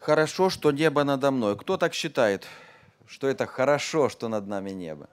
Хорошо, что небо надо мной. Кто так считает, что это хорошо, что над нами небо?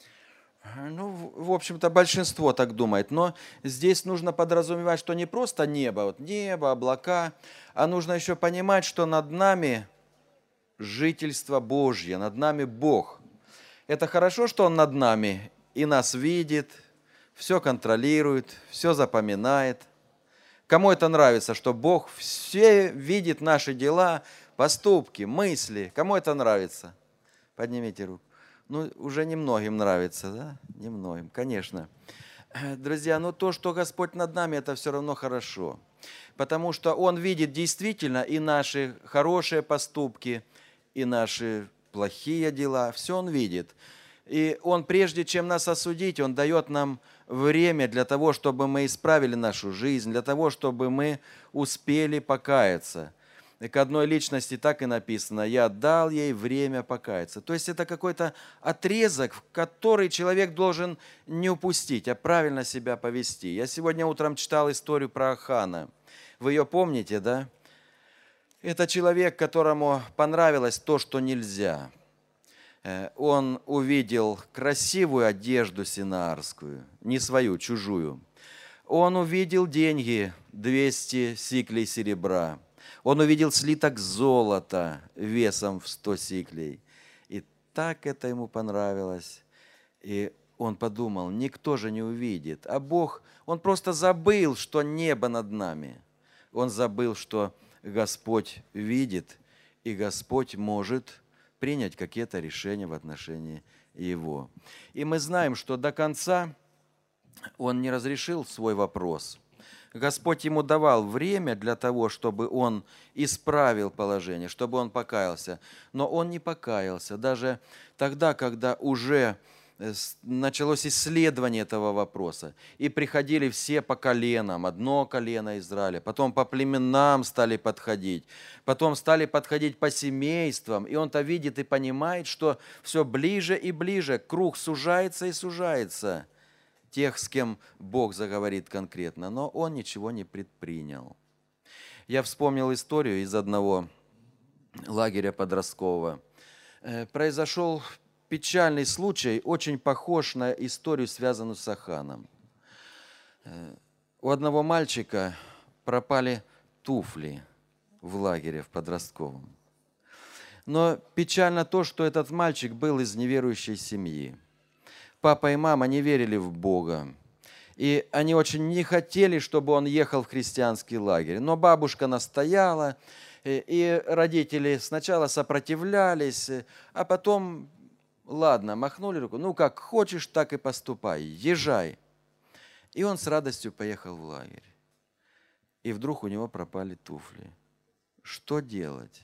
Ну, в общем-то, большинство так думает. Но здесь нужно подразумевать, что не просто небо, вот небо, облака, а нужно еще понимать, что над нами жительство Божье, над нами Бог. Это хорошо, что Он над нами и нас видит, все контролирует, все запоминает. Кому это нравится, что Бог все видит наши дела, поступки, мысли? Кому это нравится? Поднимите руку. Ну, уже немногим нравится, да? Немногим, конечно. Друзья, но то, что Господь над нами, это все равно хорошо. Потому что Он видит действительно и наши хорошие поступки, и наши плохие дела. Все Он видит. И Он, прежде чем нас осудить, Он дает нам время для того, чтобы мы исправили нашу жизнь, для того, чтобы мы успели покаяться. И к одной личности так и написано: «Я дал ей время покаяться». То есть это какой-то отрезок, в который человек должен не упустить, а правильно себя повести. Я сегодня утром читал историю про Ахана. Вы ее помните, да? Это человек, которому понравилось то, что нельзя. Он увидел красивую одежду синаарскую, не свою, чужую. Он увидел деньги, 200 сиклей серебра. Он увидел слиток золота весом в 100 сиклей. И так это ему понравилось. И он подумал, никто же не увидит. А Бог, он просто забыл, что небо над нами. Он забыл, что Господь видит, и Господь может принять какие-то решения в отношении его. И мы знаем, что до конца он не разрешил свой вопрос. Господь ему давал время для того, чтобы он исправил положение, чтобы он покаялся. Но он не покаялся. Даже тогда, когда уже началось исследование этого вопроса, и приходили все по коленам, одно колено Израиля, потом по племенам стали подходить, потом стали подходить по семействам, и он-то видит и понимает, что все ближе и ближе, круг сужается и сужается тех, с кем Бог заговорит конкретно, но он ничего не предпринял. Я вспомнил историю из одного лагеря подросткового. Произошел печальный случай, очень похож на историю, связанную с Аханом. У одного мальчика пропали туфли в лагере в подростковом. Но печально то, что этот мальчик был из неверующей семьи. Папа и мама не верили в Бога. И они очень не хотели, чтобы он ехал в христианский лагерь. Но бабушка настояла, и родители сначала сопротивлялись, а потом, ладно, махнули руку. Ну, как хочешь, так и поступай, езжай. И он с радостью поехал в лагерь. И вдруг у него пропали туфли. Что делать?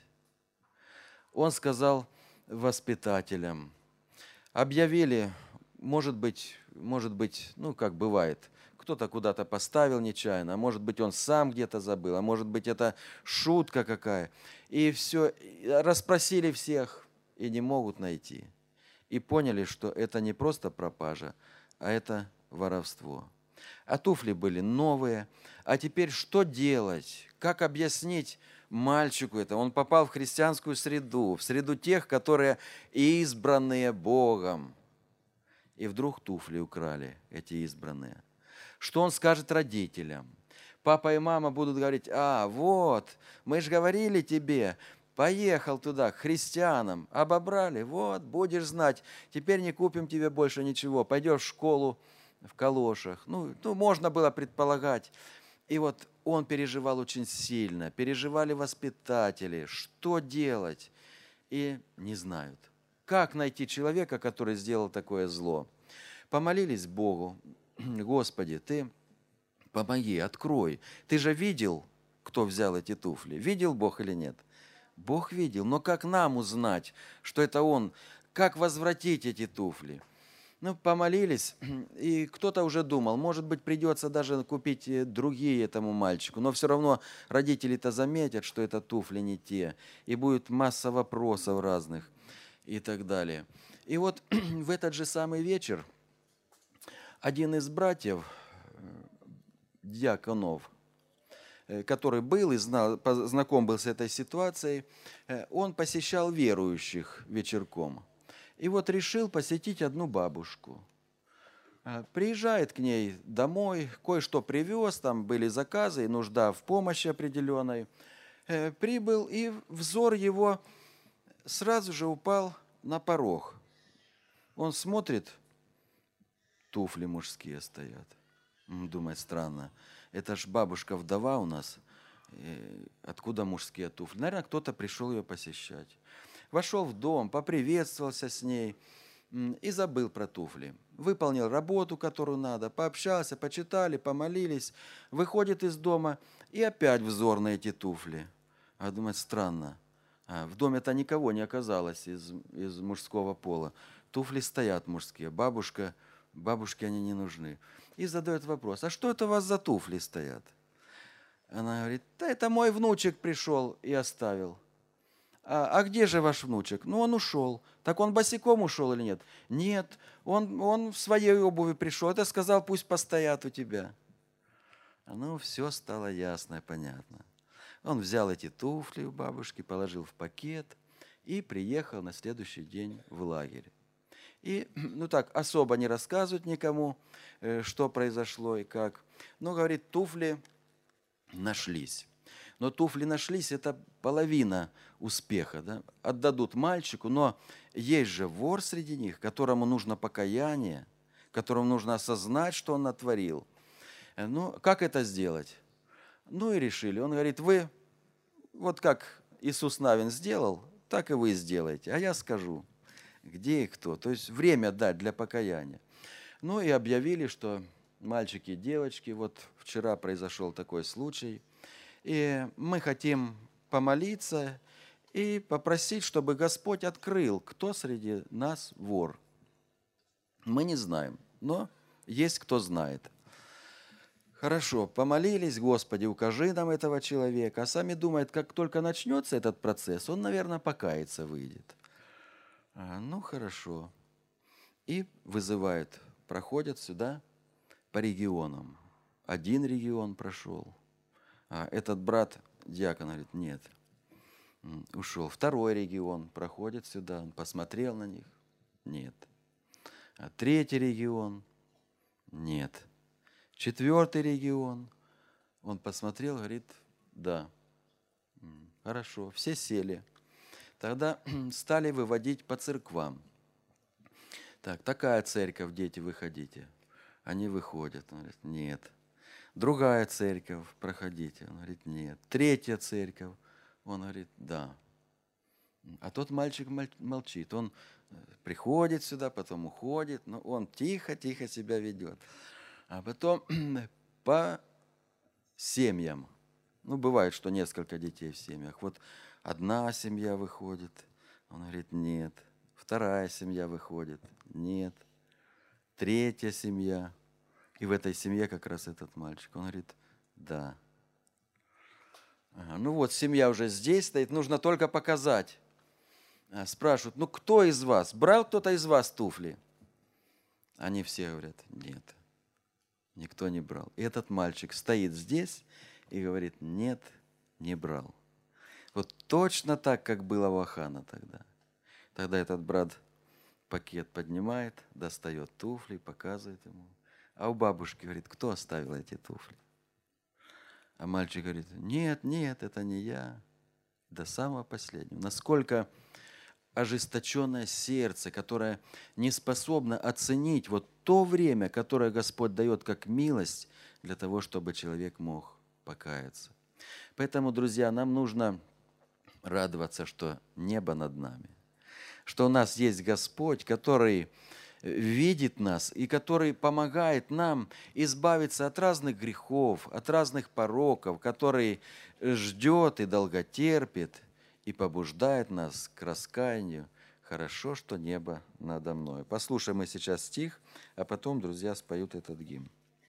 Он сказал воспитателям, объявили, может быть, ну, как бывает, кто-то куда-то поставил нечаянно, а может быть, он сам где-то забыл, а может быть, это шутка какая. И все, расспросили всех, и не могут найти. И поняли, что это не просто пропажа, а это воровство. А туфли были новые. А теперь что делать? Как объяснить мальчику это? Он попал в христианскую среду, в среду тех, которые избранные Богом. И вдруг туфли украли, эти избранные. Что он скажет родителям? Папа и мама будут говорить, вот, мы же говорили тебе, поехал туда, к христианам, обобрали, вот, будешь знать, теперь не купим тебе больше ничего, пойдешь в школу в калошах. Ну, можно было предполагать. И вот он переживал очень сильно, переживали воспитатели, что делать, и не знают. Как найти человека, который сделал такое зло? Помолились Богу. Господи, Ты помоги, открой. Ты же видел, кто взял эти туфли? Видел Бог или нет? Бог видел. Но как нам узнать, что это Он? Как возвратить эти туфли? Ну, помолились, и кто-то уже думал, может быть, придется даже купить другие этому мальчику, но все равно родители-то заметят, что это туфли не те, и будет масса вопросов разных и так далее. И вот в этот же самый вечер один из братьев, дьяконов, который был и знаком был с этой ситуацией, он посещал верующих вечерком. И вот решил посетить одну бабушку. Приезжает к ней домой, кое-что привез, там были заказы и нужда в помощи определенной. Прибыл, и взор его сразу же упал на порог. Он смотрит, туфли мужские стоят. Думает, странно, это ж бабушка-вдова у нас, откуда мужские туфли? Наверное, кто-то пришел ее посещать. Вошел в дом, поприветствовался с ней и забыл про туфли. Выполнил работу, которую надо, пообщался, почитали, помолились, выходит из дома и опять взор на эти туфли. А думает, странно, в доме-то никого не оказалось из мужского пола. Туфли стоят мужские, бабушке они не нужны. И задает вопрос, а что это у вас за туфли стоят? Она говорит, да это мой внучек пришел и оставил. А где же ваш внучек? Ну, он ушел. Так он босиком ушел или нет? Нет, он в своей обуви пришел. Это сказал, пусть постоят у тебя. Ну, все стало ясно и понятно. Он взял эти туфли у бабушки, положил в пакет и приехал на следующий день в лагерь. И, ну так, особо не рассказывать никому, что произошло и как. Но, говорит, туфли нашлись. Но туфли нашлись, это половина успеха. Да? Отдадут мальчику, но есть же вор среди них, которому нужно покаяние, которому нужно осознать, что он натворил. Ну, как это сделать? Ну и решили. Он говорит, вы, вот как Иисус Навин сделал, так и вы сделаете. А я скажу, где и кто. То есть время дать для покаяния. Ну и объявили, что мальчики и девочки, вот вчера произошел такой случай, и мы хотим помолиться и попросить, чтобы Господь открыл, кто среди нас вор. Мы не знаем, но есть кто знает. Хорошо, помолились, Господи, укажи нам этого человека, а сами думают, как только начнется этот процесс, он, наверное, покаяться выйдет. Ну, хорошо. И вызывают, проходят сюда по регионам. Один регион прошел, а этот брат диакон говорит, нет, ушел. Второй регион проходит сюда, он посмотрел на них, нет. А третий регион, нет. Четвертый регион, он посмотрел, говорит, да, хорошо, все сели. Тогда стали выводить по церквам. Так, такая церковь, дети, выходите. Они выходят, он говорит, нет. Другая церковь, проходите. Он говорит, нет. Третья церковь, он говорит, да. А тот мальчик молчит. Он приходит сюда, потом уходит, но он тихо-тихо себя ведет. А потом по семьям. Ну, бывает, что несколько детей в семьях. Вот одна семья выходит, он говорит, нет. Вторая семья выходит, нет. Третья семья. И в этой семье как раз этот мальчик. Он говорит, да. Ну вот, семья уже здесь стоит, нужно только показать. Спрашивают, ну кто из вас? Брал кто-то из вас туфли? Они все говорят, нет, никто не брал. И этот мальчик стоит здесь и говорит, нет, не брал. Вот точно так, как было у Ахана тогда. Тогда этот брат пакет поднимает, достает туфли, показывает ему. А у бабушки говорит, кто оставил эти туфли? А мальчик говорит, нет, нет, это не я. До самого последнего. Насколько ожесточенное сердце, которое не способно оценить вот то время, которое Господь дает как милость для того, чтобы человек мог покаяться. Поэтому, друзья, нам нужно радоваться, что небо над нами, что у нас есть Господь, который видит нас и который помогает нам избавиться от разных грехов, от разных пороков, который ждет и долготерпит и побуждает нас к раскаянию. Хорошо, что небо надо мной. Послушаем мы сейчас стих, а потом друзья споют этот гимн.